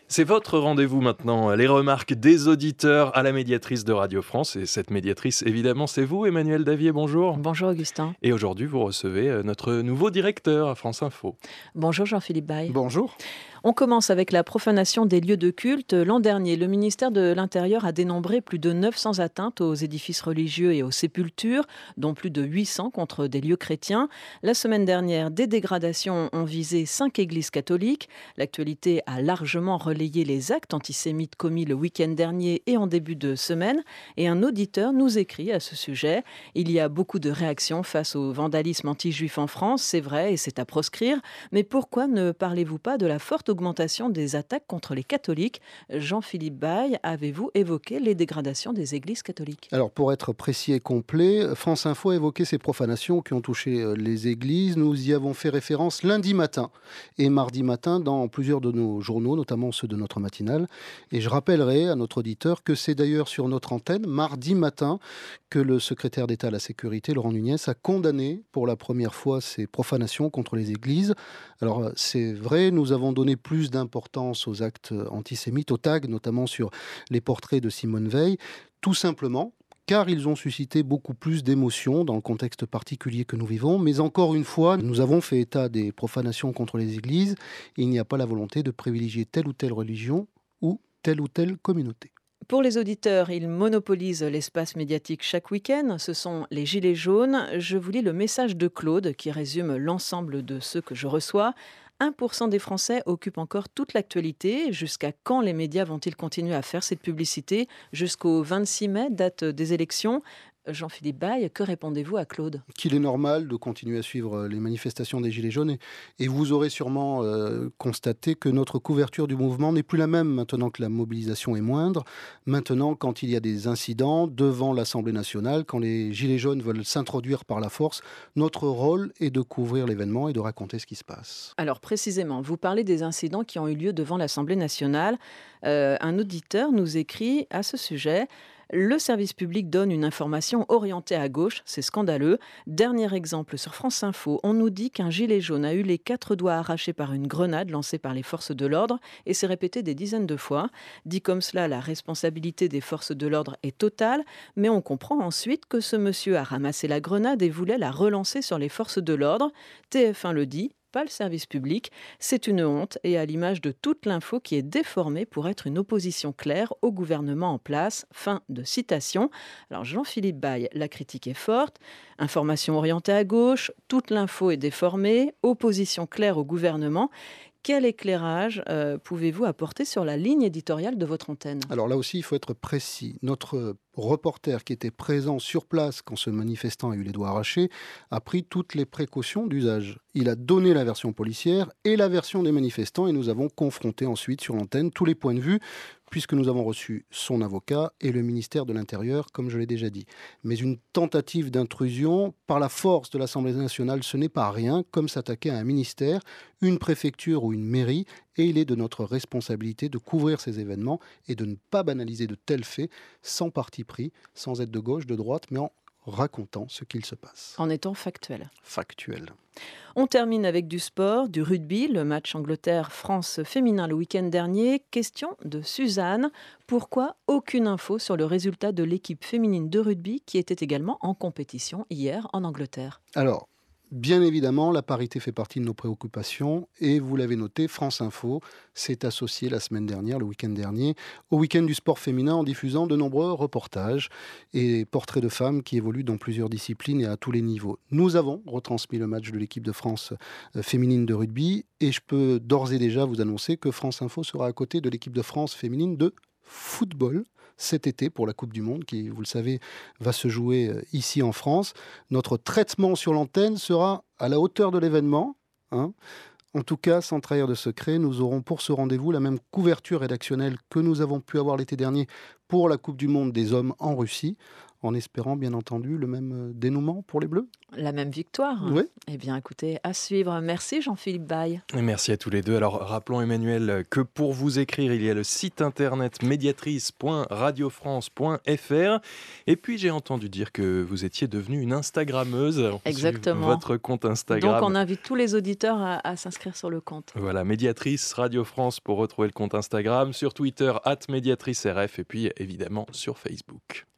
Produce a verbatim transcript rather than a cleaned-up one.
C'est votre rendez-vous maintenant, les remarques des auditeurs à la médiatrice de Radio France. Et cette médiatrice, évidemment, c'est vous, Emmanuel Davier, bonjour. Bonjour Augustin. Et aujourd'hui, vous recevez notre nouveau directeur à France Info. Bonjour Jean-Philippe Baye. Bonjour. On commence avec la profanation des lieux de culte. L'an dernier, le ministère de l'Intérieur a dénombré plus de neuf cents atteintes aux édifices religieux et aux sépultures, dont plus de huit cents contre des lieux chrétiens. La semaine dernière, des dégradations ont visé cinq églises catholiques. L'actualité a largement relayé les actes antisémites commis le week-end dernier et en début de semaine. Et un auditeur nous écrit à ce sujet. Il y a beaucoup de réactions face au vandalisme anti-juif en France, c'est vrai, et c'est à proscrire. Mais pourquoi ne parlez-vous pas de la forte augmentation des attaques contre les catholiques? Jean-Philippe Baye, avez-vous évoqué les dégradations des églises catholiques? Alors pour être précis et complet, France Info a évoqué ces profanations qui ont touché les églises. Nous y avons fait référence lundi matin et mardi matin dans plusieurs de nos journaux, notamment ceux de notre matinale. Et je rappellerai à notre auditeur que c'est d'ailleurs sur notre antenne, mardi matin, que le secrétaire d'État à la sécurité, Laurent Nunez, a condamné pour la première fois ces profanations contre les églises. Alors c'est vrai, nous avons donné plus d'importance aux actes antisémites, aux tags, notamment sur les portraits de Simone Veil, tout simplement car ils ont suscité beaucoup plus d'émotions dans le contexte particulier que nous vivons. Mais encore une fois, nous avons fait état des profanations contre les églises. Et il n'y a pas la volonté de privilégier telle ou telle religion ou telle ou telle communauté. Pour les auditeurs, ils monopolisent l'espace médiatique chaque week-end. Ce sont les Gilets jaunes. Je vous lis le message de Claude qui résume l'ensemble de ceux que je reçois. un pour cent des Français occupent encore toute l'actualité. Jusqu'à quand les médias vont-ils continuer à faire cette publicité? Jusqu'au vingt-six mai, date des élections. Jean-Philippe Baye, que répondez-vous à Claude? Qu'il est normal de continuer à suivre les manifestations des Gilets jaunes. Et vous aurez sûrement euh, constaté que notre couverture du mouvement n'est plus la même maintenant que la mobilisation est moindre. Maintenant, quand il y a des incidents devant l'Assemblée nationale, quand les Gilets jaunes veulent s'introduire par la force, notre rôle est de couvrir l'événement et de raconter ce qui se passe. Alors précisément, vous parlez des incidents qui ont eu lieu devant l'Assemblée nationale. Euh, un auditeur nous écrit à ce sujet. Le service public donne une information orientée à gauche, c'est scandaleux. Dernier exemple sur France Info, on nous dit qu'un gilet jaune a eu les quatre doigts arrachés par une grenade lancée par les forces de l'ordre et s'est répété des dizaines de fois. Dit comme cela, la responsabilité des forces de l'ordre est totale, mais on comprend ensuite que ce monsieur a ramassé la grenade et voulait la relancer sur les forces de l'ordre. T F un le dit. Pas le service public. C'est une honte et à l'image de toute l'info qui est déformée pour être une opposition claire au gouvernement en place. Fin de citation. Alors Jean-Philippe Baye, la critique est forte. Information orientée à gauche, toute l'info est déformée, opposition claire au gouvernement. Quel éclairage euh, pouvez-vous apporter sur la ligne éditoriale de votre antenne? Alors là aussi, il faut être précis. Notre reporter qui était présent sur place quand ce manifestant a eu les doigts arrachés a pris toutes les précautions d'usage. Il a donné la version policière et la version des manifestants et nous avons confronté ensuite sur l'antenne tous les points de vue puisque nous avons reçu son avocat et le ministère de l'Intérieur, comme je l'ai déjà dit. Mais une tentative d'intrusion par la force de l'Assemblée nationale, ce n'est pas rien, comme s'attaquer à un ministère, une préfecture ou une mairie, et il est de notre responsabilité de couvrir ces événements et de ne pas banaliser de tels faits sans parti pris, sans être de gauche, de droite, mais en racontant ce qu'il se passe. En étant factuel. Factuel. On termine avec du sport, du rugby, le match Angleterre-France féminin le week-end dernier. Question de Suzanne. Pourquoi aucune info sur le résultat de l'équipe féminine de rugby qui était également en compétition hier en Angleterre? Alors, bien évidemment, la parité fait partie de nos préoccupations et vous l'avez noté, France Info s'est associée la semaine dernière, le week-end dernier, au week-end du sport féminin en diffusant de nombreux reportages et portraits de femmes qui évoluent dans plusieurs disciplines et à tous les niveaux. Nous avons retransmis le match de l'équipe de France féminine de rugby et je peux d'ores et déjà vous annoncer que France Info sera à côté de l'équipe de France féminine de football cet été pour la Coupe du Monde qui, vous le savez, va se jouer ici en France. Notre traitement sur l'antenne sera à la hauteur de l'événement. Hein. En tout cas, sans trahir de secret, nous aurons pour ce rendez-vous la même couverture rédactionnelle que nous avons pu avoir l'été dernier pour la Coupe du Monde des hommes en Russie. en espérant bien entendu le même euh, dénouement pour les Bleus. La même victoire. Oui. Eh bien, écoutez, à suivre. Merci Jean-Philippe Baye. Et merci à tous les deux. Alors, rappelons, Emmanuel, que pour vous écrire, il y a le site internet médiatrice point radio france point f r. Et puis, j'ai entendu dire que vous étiez devenue une Instagrammeuse. Exactement. Votre compte Instagram. Donc, on invite tous les auditeurs à, à s'inscrire sur le compte. Voilà, Médiatrice Radio France pour retrouver le compte Instagram. Sur Twitter, arobase médiatrice R F. Et puis, évidemment, sur Facebook.